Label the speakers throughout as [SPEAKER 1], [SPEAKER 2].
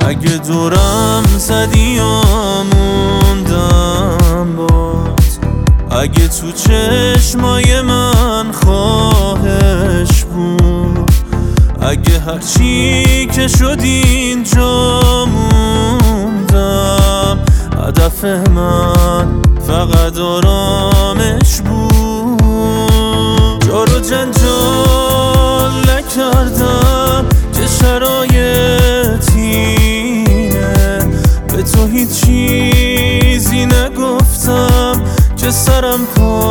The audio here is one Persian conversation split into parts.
[SPEAKER 1] اگه دورم زدی یا موندم باز، اگه تو چشمای من خواهش بود، اگه هرچی که شد اینجا موندم، هدف من فقط آرامش بود. جار و جنجال نکردم که شرایطینه، به تو هیچ چیزی نگفتم که سرم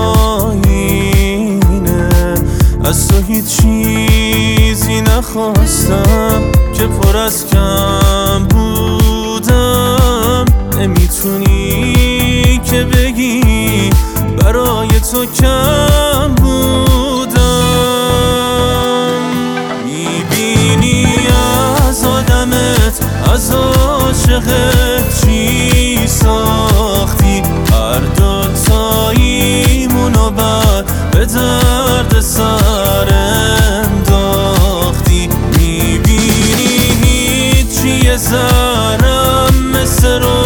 [SPEAKER 1] پایینه، از تو هیچ چیزی نخواستم که پر از کم بودم. نمیتونی که بگی برای تو کم بودم. میبینی از آدمت، از عاشقت چی ساختی، هر دوتاییمونو بعد به درد سر انداختی. میبینی هیچی یه ذرم مثل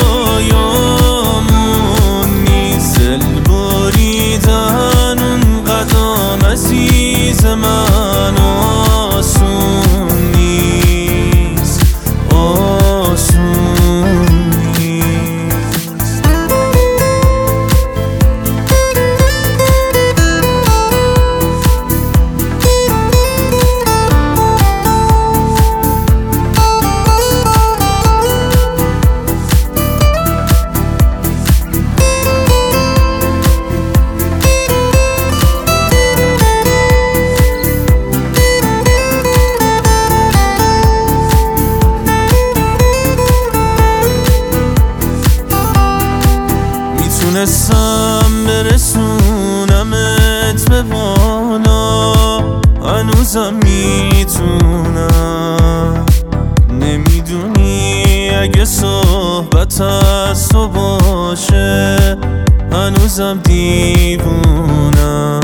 [SPEAKER 1] رویامون نیست، دل بریدن اون قدم عزیز من آسون نیست، آسون نیست. میتونستم برسونمت به بالا، هنوزم میتونم. نمیدونی اگه صحبت از تو باشه هنوزم دیوونم.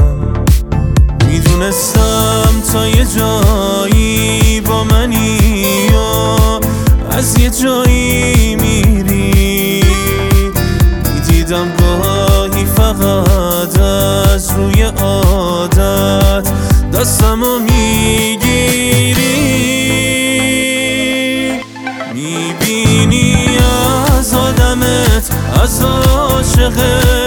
[SPEAKER 1] میدونستم تا یه جایی با منی یا از یه جایی میری، دیدم گاهی فقط از روی عادت دستمو میگیری. میبینی از آدمت، از عاشقت